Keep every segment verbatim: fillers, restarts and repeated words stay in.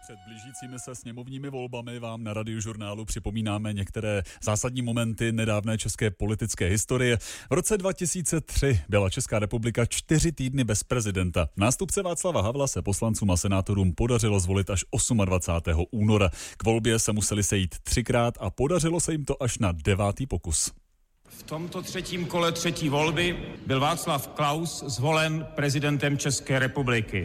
Před blížícími se sněmovními volbami vám na Radiožurnálu připomínáme některé zásadní momenty nedávné české politické historie. V roce dva tisíce tři byla Česká republika čtyři týdny bez prezidenta. Nástupce Václava Havla se poslancům a senátorům podařilo zvolit až dvacátého osmého února. K volbě se museli sejít třikrát a podařilo se jim to až na devátý pokus. V tomto třetím kole třetí volby byl Václav Klaus zvolen prezidentem České republiky.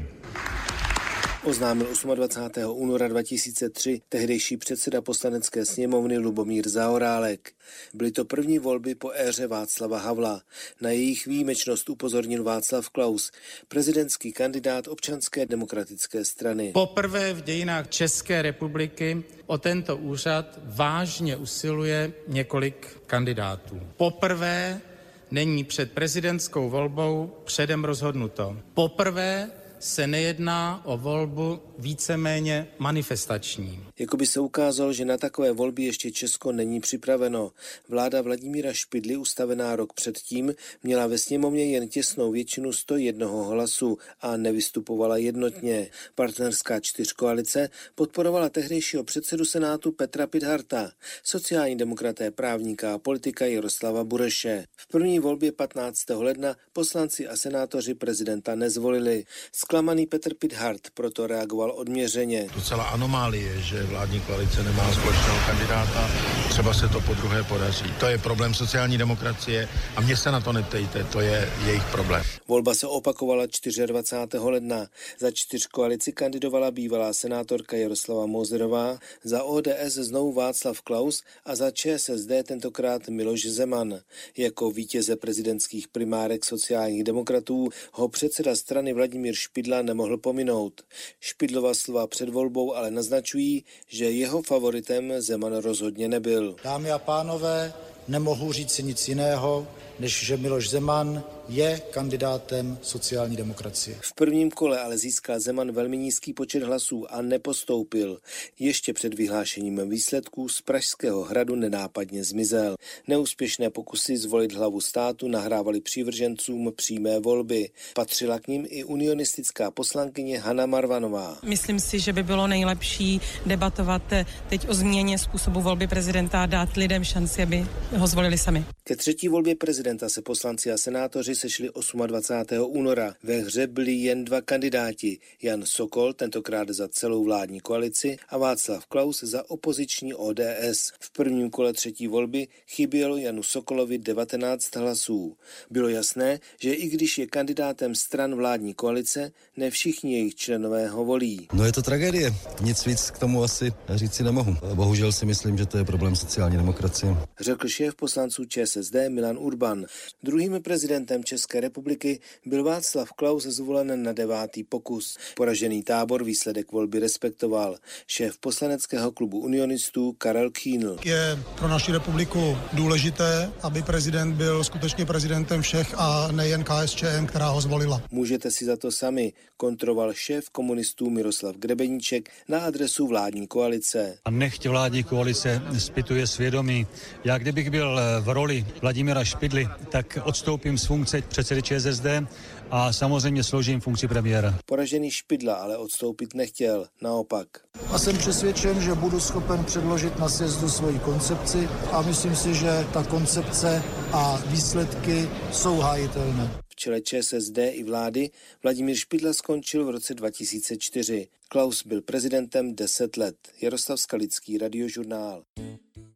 Oznámil dvacátého osmého února dva tisíce tři tehdejší předseda Poslanecké sněmovny Lubomír Zaorálek. Byly to první volby po éře Václava Havla. Na jejich výjimečnost upozornil Václav Klaus, prezidentský kandidát Občanské demokratické strany. Poprvé v dějinách České republiky o tento úřad vážně usiluje několik kandidátů. Poprvé není před prezidentskou volbou předem rozhodnuto. Poprvé se nejedná o volbu víceméně manifestační. Jakoby se ukázalo, že na takové volby ještě Česko není připraveno. Vláda Vladimíra Špidly, ustavená rok předtím, měla ve sněmovně jen těsnou většinu sto jednoho hlasu a nevystupovala jednotně. Partnerská čtyřkoalice podporovala tehdejšího předsedu Senátu Petra Pithardta, sociální demokraté, právníka a politika Jaroslava Bureše. V první volbě patnáctého ledna poslanci a senátoři prezidenta nezvolili. Zklamaný Petr Pithardt proto reagoval odměřeně. Docela anomálie, že vládní koalice nemá společného kandidáta, třeba se to podruhé podaří. To je problém sociální demokracie a mě se na to neptejte, to je jejich problém. Volba se opakovala dvacátého čtvrtého ledna. Za čtyřkoalici kandidovala bývalá senátorka Jaroslava Moserová, za O D S znovu Václav Klaus a za Č S S D tentokrát Miloš Zeman. Jako vítěze prezidentských primárek sociálních demokratů ho předseda strany Vladimír Špidla nemohl pominout. Špidlova slova před volbou ale naznačují, že jeho favoritem Zeman rozhodně nebyl. Dámy a pánové, nemohu říct si nic jiného, než že Miloš Zeman je kandidátem sociální demokracie. V prvním kole ale získal Zeman velmi nízký počet hlasů a nepostoupil. Ještě před vyhlášením výsledků z Pražského hradu nenápadně zmizel. Neúspěšné pokusy zvolit hlavu státu nahrávali přívržencům přímé volby. Patřila k nim i unionistická poslankyně Hana Marvanová. Myslím si, že by bylo nejlepší debatovat teď o změně způsobu volby prezidenta a dát lidem šanci, aby ho zvolili sami. Ke třetí volbě prezidenta se poslanci a senátoři sešli dvacátého osmého února. Ve hře byli jen dva kandidáti. Jan Sokol, tentokrát za celou vládní koalici, a Václav Klaus za opoziční O D S. V prvním kole třetí volby chybělo Janu Sokolovi devatenáct hlasů. Bylo jasné, že i když je kandidátem stran vládní koalice, ne všichni jejich členové ho volí. No je to tragédie. Nic víc k tomu asi říci nemohu. Bohužel si myslím, že to je problém sociální demokracie. Řekl šéf poslanců Č S S D Milan Urban. Druhým prezidentem České republiky byl Václav Klaus zvolen na devátý pokus. Poražený tábor výsledek volby respektoval. Šéf poslaneckého klubu unionistů Karel Kýnl. Je pro naši republiku důležité, aby prezident byl skutečně prezidentem všech a nejen K S Č M, která ho zvolila. Můžete si za to sami, kontroval šéf komunistů Miroslav Grebeníček na adresu vládní koalice. A nechť vládní koalice zpytuje svědomí. Já kdybych byl v roli Vladimíra Špidly, tak odstoupím z funkce předsedy Č S S D a samozřejmě složím funkci premiéra. Poražený Špidla ale odstoupit nechtěl, naopak. A jsem přesvědčen, že budu schopen předložit na sjezdu svoji koncepci a myslím si, že ta koncepce a výsledky jsou hájitelné. V čele Č S S D i vlády Vladimír Špidla skončil v roce dva tisíce čtyři. Klaus byl prezidentem deset let. Jaroslav Skalický, Radiožurnál.